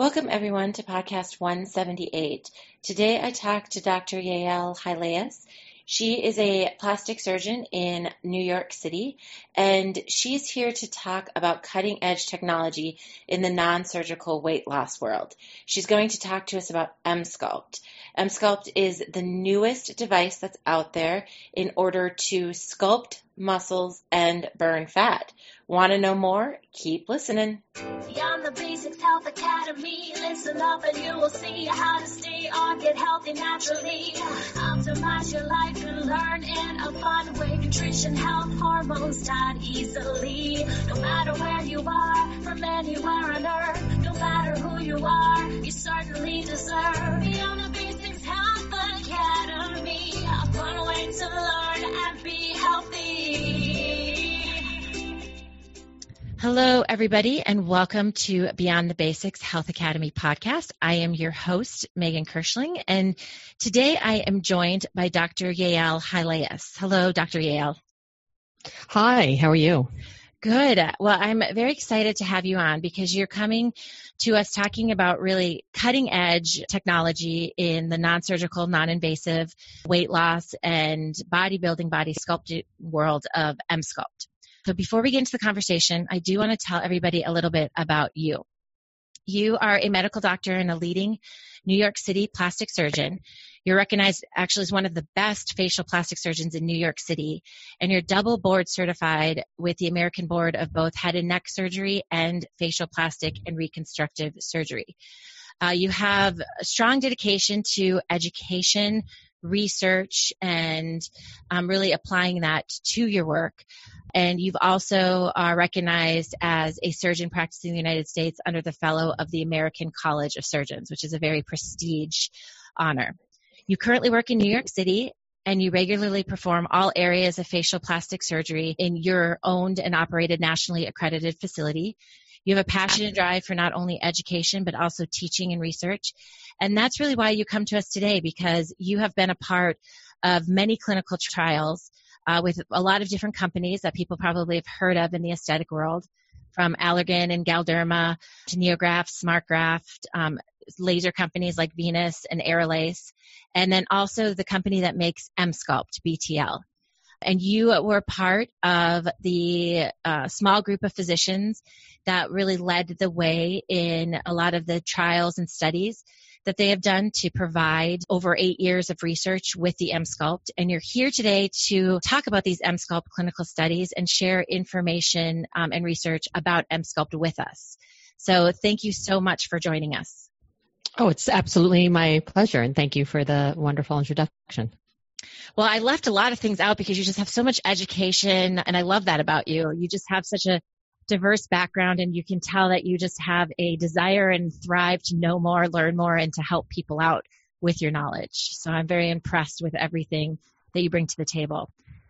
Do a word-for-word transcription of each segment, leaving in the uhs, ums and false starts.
Welcome, everyone, to podcast one seventy-eight. Today, I talked to Doctor Yael Hileas. She is a plastic surgeon in New York City, and she's here to talk about cutting-edge technology in the non-surgical weight loss world. She's going to talk to us about Emsculpt. Emsculpt is the newest device that's out there in order to sculpt muscles and burn fat. Want to know more? Keep listening. Beyond the Basics Health Academy, listen up and you will see how to stay on, get healthy naturally. Optimize your life and learn in a fun way. Nutrition, health, hormones taught easily. No matter where you are, from anywhere on earth, no matter who you are, you certainly deserve Beyond the Basics Health Academy. A fun way to learn and be healthy. Hello, everybody, and welcome to Beyond the Basics Health Academy podcast. I am your host, Megan Kirschling, and today I am joined by Doctor Yael Hileas. Hello, Doctor Yael. Hi, how are you? Good. Well, I'm very excited to have you on because you're coming to us talking about really cutting-edge technology in the non-surgical, non-invasive weight loss and bodybuilding, body sculpting world of Emsculpt. So before we get into the conversation, I do want to tell everybody a little bit about you. You are a medical doctor and a leading New York City plastic surgeon. You're recognized actually as one of the best facial plastic surgeons in New York City, and you're double board certified with the American Board of both Head and Neck Surgery and Facial Plastic and Reconstructive Surgery. Uh, you have a strong dedication to education, research, and um, really applying that to your work. And you've also are recognized as a surgeon practicing in the United States under the Fellow of the American College of Surgeons, which is a very prestige honor. You currently work in New York City, and you regularly perform all areas of facial plastic surgery in your owned and operated nationally accredited facility. You have a passion and drive for not only education, but also teaching and research. And that's really why you come to us today, because you have been a part of many clinical trials uh, with a lot of different companies that people probably have heard of in the aesthetic world, from Allergan and Galderma to Neograft, SmartGraft, um, laser companies like Venus and Aerolase, and then also the company that makes Emsculpt, B T L. And you were part of the uh, small group of physicians that really led the way in a lot of the trials and studies that they have done to provide over eight years of research with the Emsculpt. And you're here today to talk about these Emsculpt clinical studies and share information um, and research about Emsculpt with us. So thank you so much for joining us. Oh, it's absolutely my pleasure, and thank you for the wonderful introduction. Well, I left a lot of things out because you just have so much education, and I love that about you. You just have such a diverse background, and you can tell that you just have a desire and thrive to know more, learn more, and to help people out with your knowledge. So I'm very impressed with everything that you bring to the table.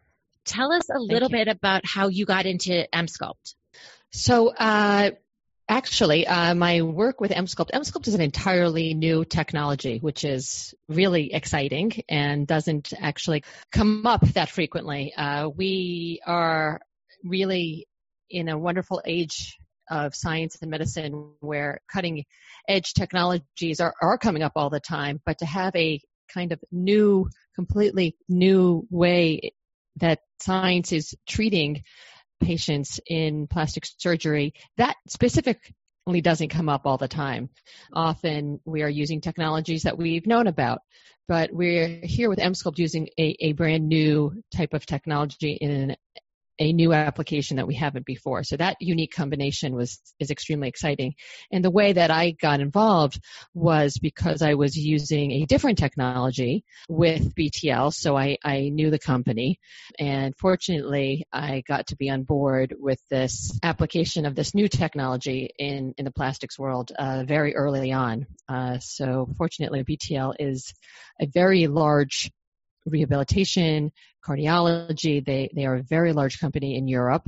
Tell us a little bit about how you got into Emsculpt. So, uh, Actually, uh, my work with Emsculpt, Emsculpt is an entirely new technology, which is really exciting and doesn't actually come up that frequently. Uh, we are really in a wonderful age of science and medicine where cutting edge technologies are, are coming up all the time, but to have a kind of new, completely new way that science is treating patients in plastic surgery, that specifically doesn't come up all the time. Often we are using technologies that we've known about, but we're here with Emsculpt using a, a brand new type of technology in an, a new application that we haven't before. So that unique combination was is extremely exciting. And the way that I got involved was because I was using a different technology with B T L, so I, I knew the company. And fortunately, I got to be on board with this application of this new technology in, in the plastics world uh, very early on. Uh, so fortunately, B T L is a very large rehabilitation, cardiology. They they are a very large company in Europe,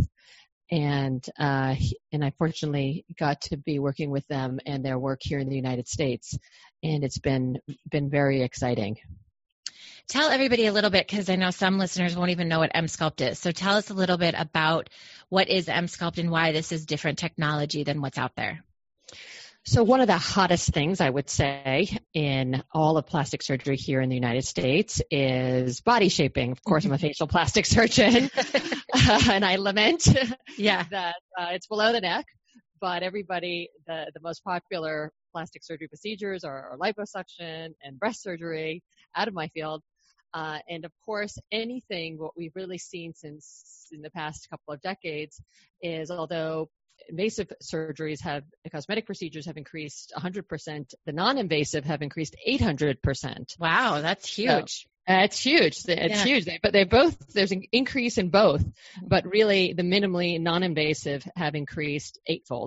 and uh, and I fortunately got to be working with them and their work here in the United States, and it's been been very exciting. Tell everybody a little bit, because I know some listeners won't even know what Emsculpt is. So tell us a little bit about what is Emsculpt and why this is different technology than what's out there. So one of the hottest things I would say in all of plastic surgery here in the United States is body shaping. Of course, I'm a facial plastic surgeon, uh, and I lament yeah. that uh, it's below the neck. But everybody, the, the most popular plastic surgery procedures are, are liposuction and breast surgery out of my field. Uh, and of course, anything, what we've really seen since in the past couple of decades is although invasive surgeries have, cosmetic procedures have increased one hundred percent, the non-invasive have increased eight hundred percent. Wow, that's huge. So, uh, it's huge. It's yeah. huge. But they both, there's an increase in both, but really the minimally non-invasive have increased eightfold.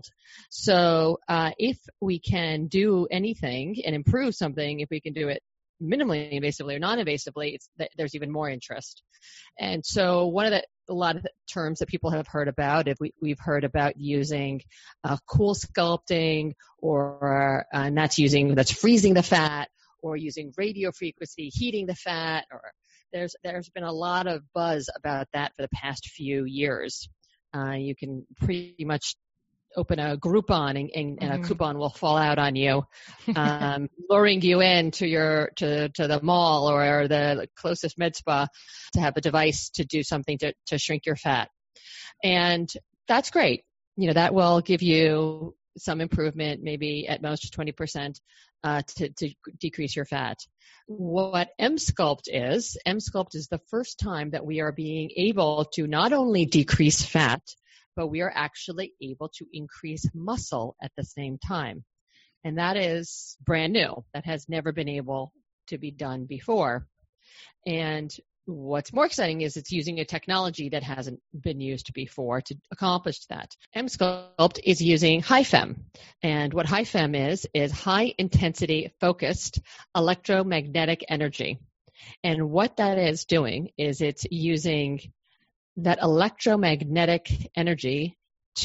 So uh, if we can do anything and improve something, if we can do it minimally invasively or non-invasively, it's, there's even more interest. And so one of the, a lot of the terms that people have heard about, if we, we've heard about using uh, cool sculpting, or uh, and that's using, that's freezing the fat, or using radio frequency, heating the fat, or there's, there's been a lot of buzz about that for the past few years. Uh, you can pretty much open a Groupon and, and, and a coupon will fall out on you, um, luring you in to your, to, to the mall or the closest med spa to have a device to do something to, to shrink your fat. And that's great. You know, that will give you some improvement, maybe at most twenty percent, uh, to, to decrease your fat. What Emsculpt is, Emsculpt is the first time that we are being able to not only decrease fat, but we are actually able to increase muscle at the same time. And that is brand new. That has never been able to be done before. And what's more exciting is it's using a technology that hasn't been used before to accomplish that. Emsculpt is using HiFem. And what HiFem is, is high intensity focused electromagnetic energy. And what that is doing is it's using that electromagnetic energy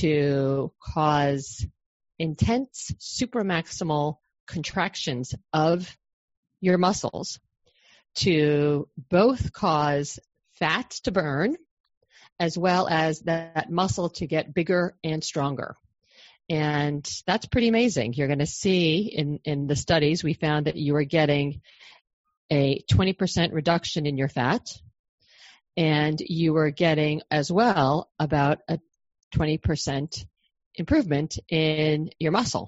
to cause intense supramaximal contractions of your muscles to both cause fat to burn as well as that muscle to get bigger and stronger. And that's pretty amazing. You're going to see in, in the studies, we found that you are getting a twenty percent reduction in your fat, and you were getting as well about a twenty percent improvement in your muscle.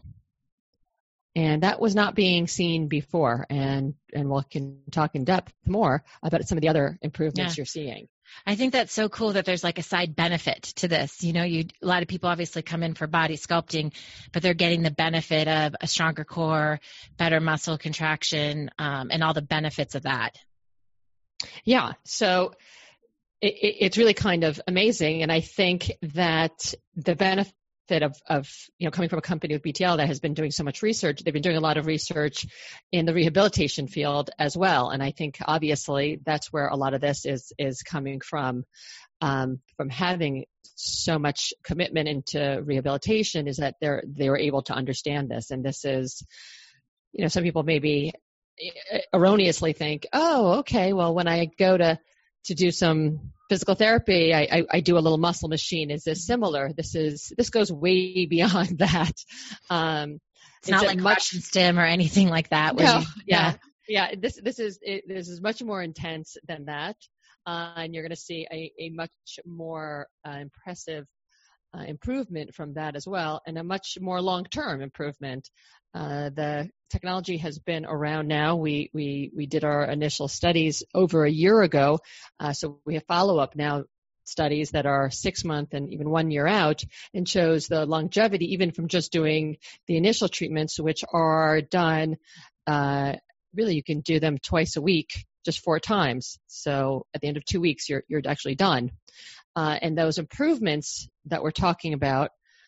And that was not being seen before. And, and we can talk in depth more about some of the other improvements yeah. you're seeing. I think that's so cool that there's like a side benefit to this. You know, you, a lot of people obviously come in for body sculpting, but they're getting the benefit of a stronger core, better muscle contraction, um, and all the benefits of that. Yeah. So it, it, it's really kind of amazing. And I think that the benefit of, of, you know, coming from a company with B T L that has been doing so much research, they've been doing a lot of research in the rehabilitation field as well. And I think obviously that's where a lot of this is, is coming from, um, from having so much commitment into rehabilitation, is that they're, they were able to understand this. And this is, you know, some people maybe erroneously think, oh, okay, well, when I go to, to do some physical therapy, I, I, I do a little muscle machine. Is this similar? This is, this goes way beyond that. Um, it's, it's not like much stim or anything like that. No, you, yeah. Yeah. yeah. This, this is, it, this is much more intense than that. Uh, and you're going to see a, a much more uh, impressive uh, improvement from that as well, and a much more long-term improvement. Uh, the technology has been around now. We, we, we did our initial studies over a year ago. Uh, so we have follow-up now studies that are six month and even one year out, and shows the longevity even from just doing the initial treatments, which are done, uh, really you can do them twice a week, just four times. So at the end of two weeks, you're, you're actually done. Uh, and those improvements that we're talking about,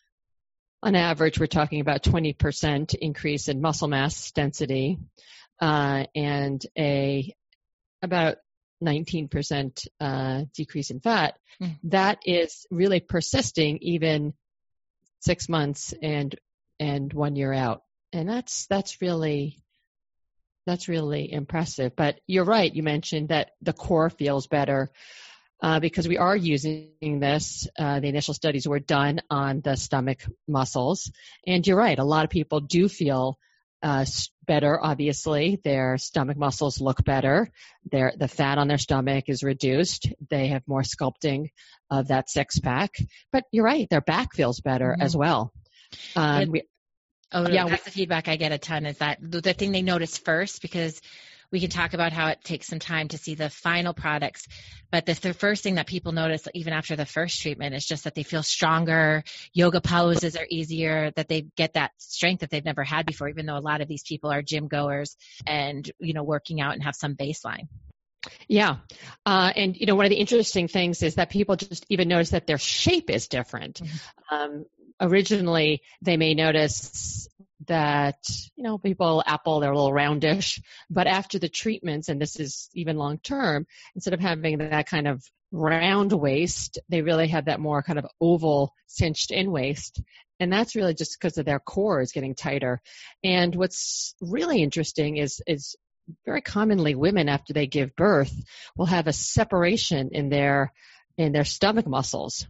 on average, we're talking about twenty percent increase in muscle mass density, uh, and a about nineteen percent uh, decrease in fat. Mm. That is really persisting even six months and and one year out, and that's that's really that's really impressive. But you're right. You mentioned that the core feels better. uh, because we are using this. Uh, the initial studies were done on the stomach muscles. And you're right, a lot of people do feel uh, better, obviously. Their stomach muscles look better. Their, the fat on their stomach is reduced. They have more sculpting of that six-pack. But you're right, their back feels better mm-hmm. as well. Um, we, oh, yeah, that's we, the feedback I get a ton is that the thing they notice first, because we can talk about how it takes some time to see the final products. But the, the first thing that people notice, even after the first treatment, is just that they feel stronger. Yoga poses are easier, that they get that strength that they've never had before, even though a lot of these people are gym goers and, you know, working out and have some baseline. Yeah. Uh, and, you know, one of the interesting things is that people just even notice that their shape is different. Mm-hmm. Um, originally, they may notice that, you know, people, apple, they're a little roundish, but after the treatments, and this is even long term, instead of having that kind of round waist, they really have that more kind of oval cinched in waist. And that's really just because of their core is getting tighter. And what's really interesting is, is very commonly women after they give birth will have a separation in their, in their stomach muscles.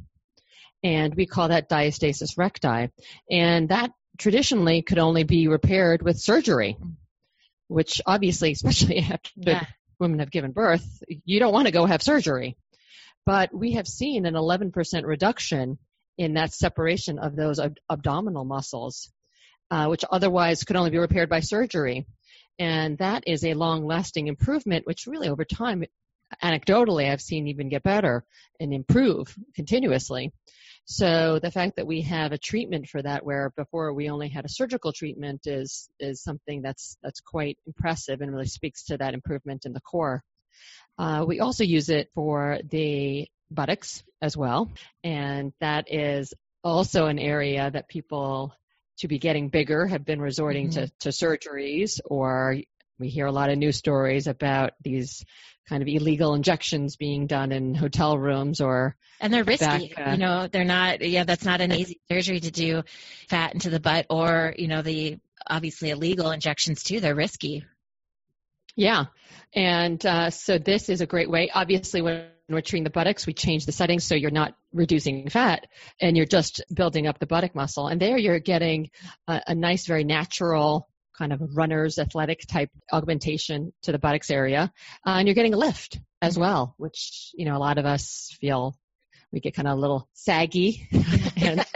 And we call that diastasis recti. And that traditionally could only be repaired with surgery, which obviously, especially after yeah. women have given birth, you don't want to go have surgery. But we have seen an eleven percent reduction in that separation of those ab- abdominal muscles, uh, which otherwise could only be repaired by surgery. And that is a long-lasting improvement, which really over time, anecdotally, I've seen even get better and improve continuously. So the fact that we have a treatment for that, where before we only had a surgical treatment, is is something that's that's quite impressive and really speaks to that improvement in the core. Uh, we also use it for the buttocks as well, and that is also an area that people, to be getting bigger, have been resorting mm-hmm. to, to surgeries, or we hear a lot of news stories about these kind of illegal injections being done in hotel rooms or and they're risky. Back, uh, you know, they're not. Yeah, that's not an easy surgery to do, fat into the butt, or you know, the obviously illegal injections too. They're risky. Yeah, and uh, so this is a great way. Obviously, when we're treating the buttocks, we change the settings so you're not reducing fat and you're just building up the buttock muscle. And there you're getting a, a nice, very natural kind of runner's athletic type augmentation to the buttocks area. Uh, and you're getting a lift as well, which, you know, a lot of us feel we get kind of a little saggy. and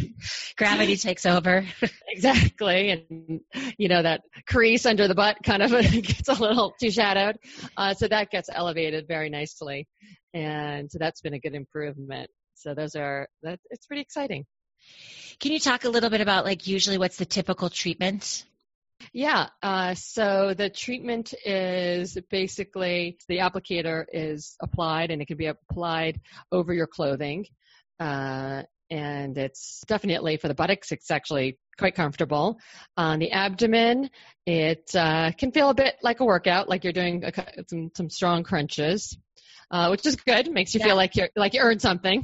Gravity takes over. Exactly. And, you know, that crease under the butt kind of gets a little too shadowed. Uh, so that gets elevated very nicely. And so that's been a good improvement. So those are, that it's pretty exciting. Can you talk a little bit about, like, usually what's the typical treatment? Yeah, uh, so the treatment is basically the applicator is applied, and it can be applied over your clothing. Uh, and it's definitely for the buttocks, it's actually quite comfortable. On the abdomen, it uh, can feel a bit like a workout, like you're doing a, some, some strong crunches. Uh, which is good. It makes you yeah. feel like you're like you earned something.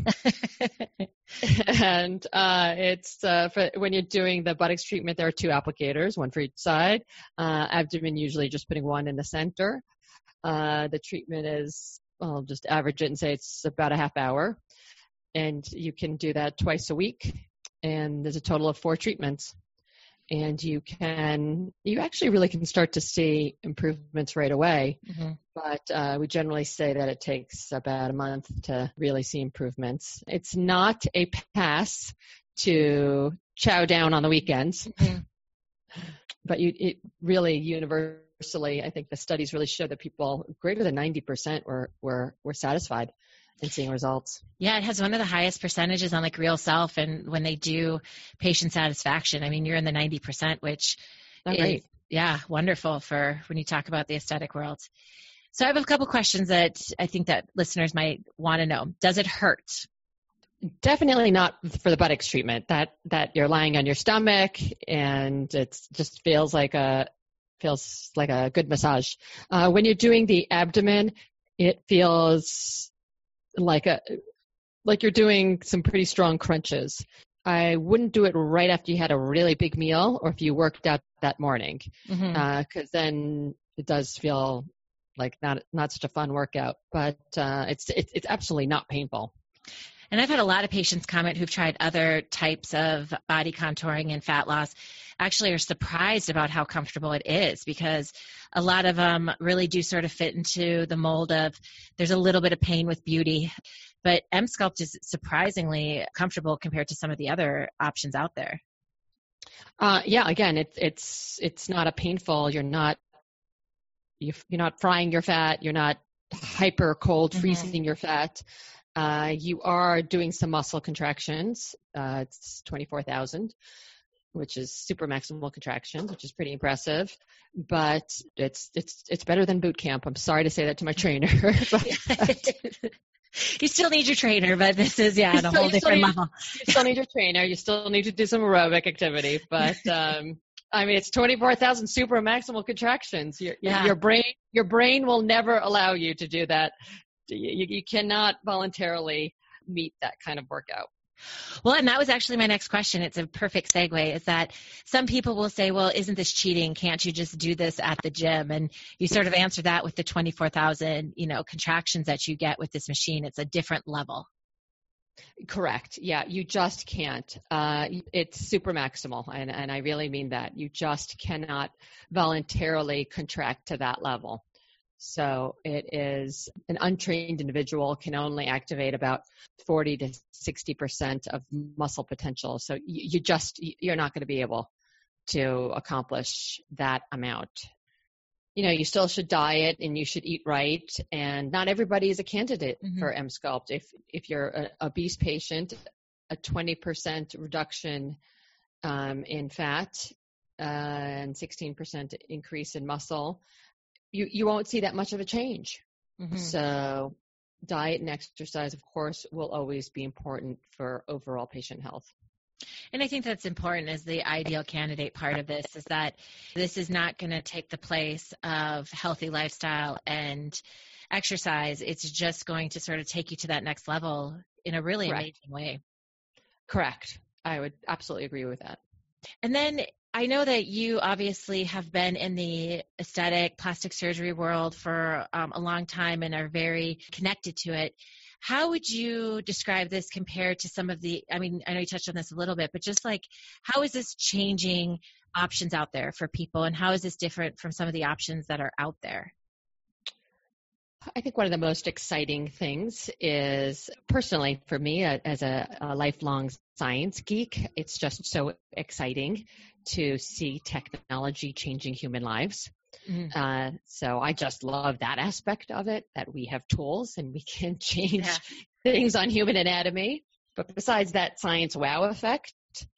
and uh, it's uh, for when you're doing the buttocks treatment, there are two applicators, one for each side. Uh, abdomen, usually just putting one in the center. Uh, the treatment is, I'll just average it and say it's about a half hour, and you can do that twice a week. And there's a total of four treatments. And you can, you actually really can start to see improvements right away. Mm-hmm. But uh, we generally say that it takes about a month to really see improvements. It's not a pass to chow down on the weekends. Mm-hmm. But you, it really universally, I think the studies really show that people greater than ninety percent were, were, were satisfied and seeing results. Yeah, it has one of the highest percentages on like Real Self, and when they do patient satisfaction, I mean, you're in the ninety percent, which oh, is, great. yeah, wonderful for when you talk about the aesthetic world. So I have a couple questions that I think that listeners might want to know. Does it hurt? Definitely not for the buttocks treatment. That that you're lying on your stomach and it just feels like a feels like a good massage. Uh, when you're doing the abdomen, it feels like a like you're doing some pretty strong crunches. I wouldn't do it right after you had a really big meal or if you worked out that morning, because mm-hmm. uh, then it does feel like not not such a fun workout, but uh, it's, it's it's absolutely not painful. And I've had a lot of patients comment who've tried other types of body contouring and fat loss actually are surprised about how comfortable it is, because a lot of them really do sort of fit into the mold of there's a little bit of pain with beauty, but Emsculpt is surprisingly comfortable compared to some of the other options out there. Uh, yeah, again, it's it's it's not a painful. You're not you're not frying your fat. You're not hyper cold freezing mm-hmm. your fat. Uh, you are doing some muscle contractions. Uh, it's twenty-four thousand, which is super maximal contractions, which is pretty impressive. But it's it's it's better than boot camp. I'm sorry to say that to my trainer. but, you still need your trainer, but this is yeah, a whole different need, level. You still need your trainer. You still need to do some aerobic activity. But um, I mean, it's twenty-four thousand super maximal contractions. Your, yeah. your brain your brain will never allow you to do that. You, you cannot voluntarily meet that kind of workout. Well, and that was actually my next question. It's a perfect segue, is that some people will say, well, isn't this cheating? Can't you just do this at the gym? And you sort of answer that with the twenty-four thousand, you know, contractions that you get with this machine. It's a different level. Correct. Yeah, you just can't. Uh, it's super maximal, and, and I really mean that. You just cannot voluntarily contract to that level. So it is an untrained individual can only activate about forty to sixty percent of muscle potential. So you, you just, you're not going to be able to accomplish that amount. You know, you still should diet and you should eat right. And not everybody is a candidate mm-hmm. for Emsculpt. If, if you're an obese patient, a twenty percent reduction um, in fat uh, and sixteen percent increase in muscle, You, you won't see that much of a change. Mm-hmm. So diet and exercise, of course, will always be important for overall patient health. And I think that's important as the ideal candidate part of this, is that this is not going to take the place of healthy lifestyle and exercise. It's just going to sort of take you to that next level in a really Correct. amazing way. Correct. I would absolutely agree with that. And then I know that you obviously have been in the aesthetic plastic surgery world for um, a long time and are very connected to it. How would you describe this compared to some of the, I mean, I know you touched on this a little bit, but just like, how is this changing options out there for people, and how is this different from some of the options that are out there? I think one of the most exciting things is, personally for me, as a, a lifelong science geek, it's just so exciting to see technology changing human lives. Mm-hmm. Uh, so I just love that aspect of it, that we have tools and we can change yeah. things on human anatomy. But besides that science wow effect,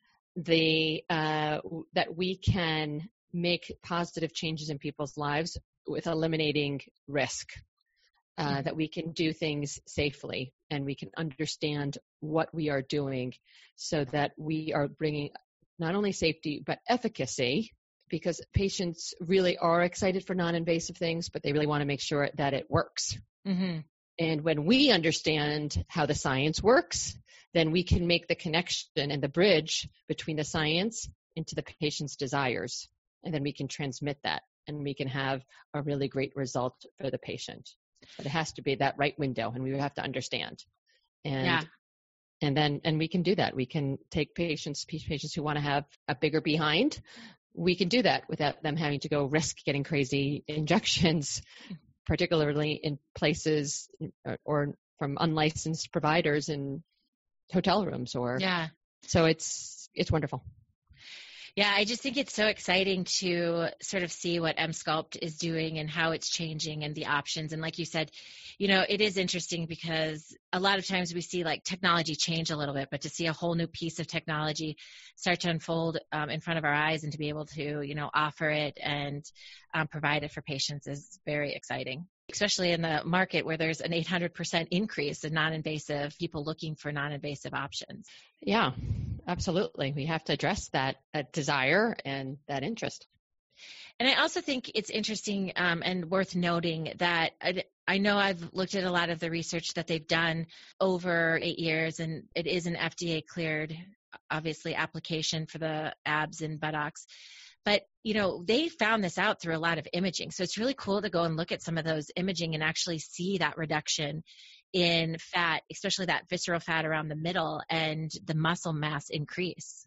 the uh, that we can make positive changes in people's lives with eliminating risk. Uh, that we can do things safely and we can understand what we are doing so that we are bringing not only safety but efficacy, because patients really are excited for non-invasive things, but they really want to make sure that it works. Mm-hmm. And when we understand how the science works, then we can make the connection and the bridge between the science into the patient's desires. And then we can transmit that and we can have a really great result for the patient. But it has to be that right window, and we have to understand. And yeah. and then and we can do that. We can take patients patients who want to have a bigger behind. We can do that without them having to go risk getting crazy injections, particularly in places or, or from unlicensed providers in hotel rooms or yeah. So it's it's wonderful. Yeah, I just think it's so exciting to sort of see what Emsculpt is doing and how it's changing and the options. And like you said, you know, it is interesting because a lot of times we see like technology change a little bit, but to see a whole new piece of technology start to unfold um, in front of our eyes and to be able to, you know, offer it and um, provide it for patients is very exciting, especially in the market where there's an eight hundred percent increase in non-invasive people looking for non-invasive options. Yeah, absolutely. We have to address that, that desire and that interest. And I also think it's interesting um, and worth noting that I, I know I've looked at a lot of the research that they've done over eight years, and it is an F D A cleared, obviously, application for the abs and buttocks. But, you know, they found this out through a lot of imaging. So it's really cool to go and look at some of those imaging and actually see that reduction in fat, especially that visceral fat around the middle, and the muscle mass increase.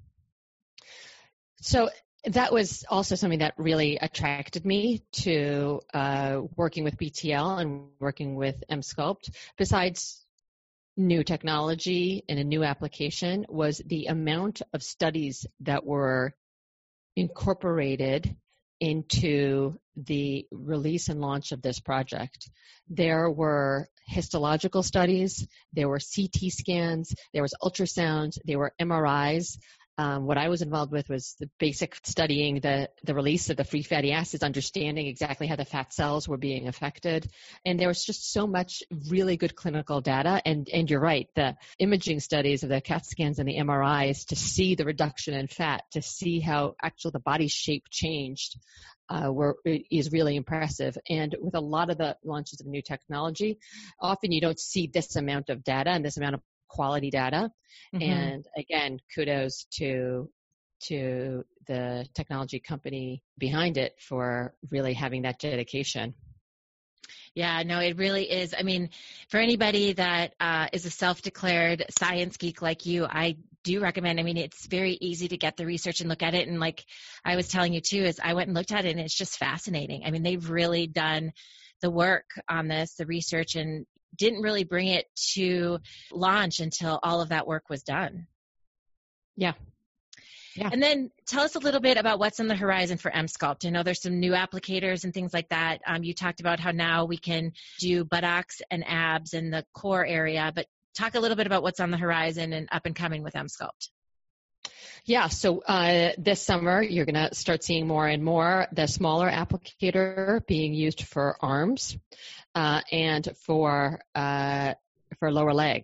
So that was also something that really attracted me to uh, working with B T L and working with Emsculpt. Besides new technology and a new application, was the amount of studies that were incorporated into the release and launch of this project. There were histological studies, there were C T scans, there was ultrasounds, there were M R Is. Um, what I was involved with was the basic studying the, the release of the free fatty acids, understanding exactly how the fat cells were being affected. And there was just so much really good clinical data. And, and you're right, the imaging studies of the CAT scans and the M R Is to see the reduction in fat, to see how actually the body shape changed, uh, were, is really impressive. And with a lot of the launches of new technology, often you don't see this amount of data and this amount of quality data. Mm-hmm. And again, kudos to to the technology company behind it for really having that dedication. Yeah, no, it really is. I mean, for anybody that uh, is a self-declared science geek like you, I do recommend, I mean, it's very easy to get the research and look at it. And like I was telling you too, is I went and looked at it and it's just fascinating. I mean, they've really done the work on this, the research, and didn't really bring it to launch until all of that work was done. Yeah. Yeah. And then tell us a little bit about what's on the horizon for Emsculpt. I know there's some new applicators and things like that. Um, you talked about how now we can do buttocks and abs in the core area, but talk a little bit about what's on the horizon and up and coming with Emsculpt. Yeah, so uh, this summer you're going to start seeing more and more the smaller applicator being used for arms uh, and for uh, for lower leg.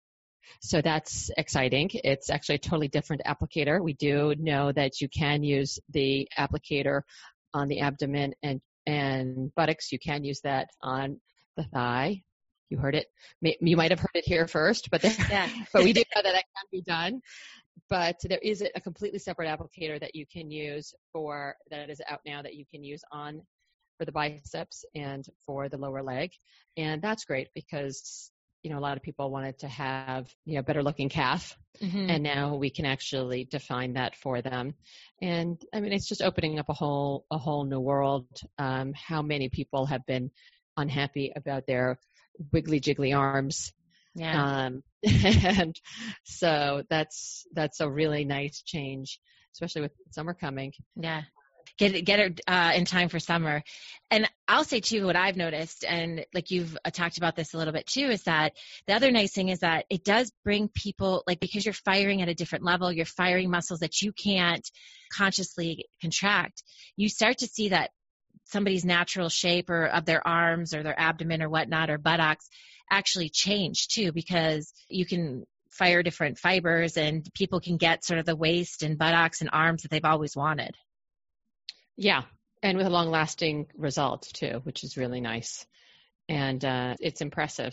So that's exciting. It's actually a totally different applicator. We do know that you can use the applicator on the abdomen and, and buttocks. You can use that on the thigh. You heard it. You might have heard it here first, but there, yeah. but we do know that that can be done. But there is a completely separate applicator that you can use for, that is out now, that you can use on for the biceps and for the lower leg. And that's great because, you know, a lot of people wanted to have, you know, better looking calf. Mm-hmm. And now we can actually define that for them. And I mean, it's just opening up a whole, a whole new world. Um, how many people have been unhappy about their wiggly jiggly arms. Yeah. Um, and so that's, that's a really nice change, especially with summer coming. Yeah. Get it, get it uh, in time for summer. And I'll say too, what I've noticed, and like you've uh, talked about this a little bit too, is that the other nice thing is that it does bring people, like, because you're firing at a different level, you're firing muscles that you can't consciously contract. You start to see that somebody's natural shape or of their arms or their abdomen or whatnot, or buttocks, actually change too, because you can fire different fibers and people can get sort of the waist and buttocks and arms that they've always wanted. Yeah. And with a long lasting result too, which is really nice. And uh, it's impressive.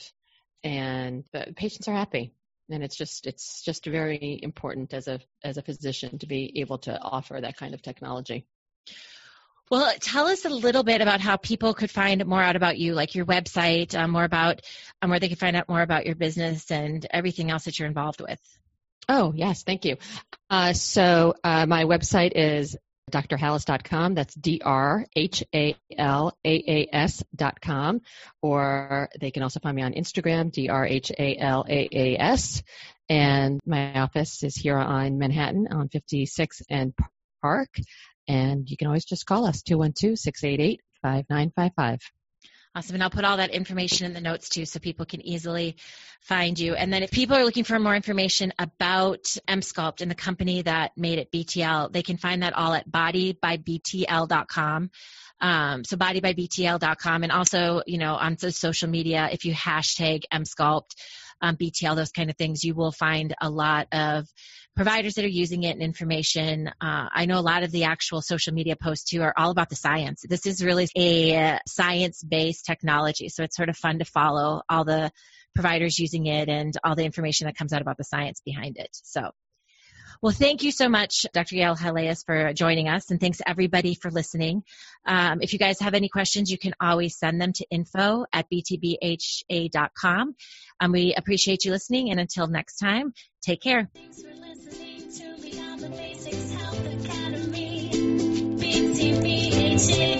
And the patients are happy. And it's just, it's just very important as a, as a physician to be able to offer that kind of technology. Well, tell us a little bit about how people could find more out about you, like your website, um, more about um, where they can find out more about your business and everything else that you're involved with. Oh, yes. Thank you. Uh, so uh, my website is d r hallaas dot com. That's D R H A L A A S dot com. Or they can also find me on Instagram, D R H A L A A S. And my office is here on Manhattan on fifty-six and Park. And you can always just call us, two one two, six eight eight, five nine five five. Awesome. And I'll put all that information in the notes too, so people can easily find you. And then if people are looking for more information about Emsculpt and the company that made it, B T L, they can find that all at body by b t l dot com. Um, so body by b t l dot com. And also, you know, on the social media, if you hashtag Emsculpt, um, B T L, those kind of things, you will find a lot of providers that are using it and information. Uh, I know a lot of the actual social media posts too are all about the science. This is really a science-based technology, so it's sort of fun to follow all the providers using it and all the information that comes out about the science behind it. So, Well, thank you so much, Doctor Yael Haleas, for joining us, and thanks everybody for listening. Um, if you guys have any questions, you can always send them to info at b t b h a dot com. Um, we appreciate you listening, and until next time, take care. Thanks for listening to Beyond the Basics Health Academy. B T B H A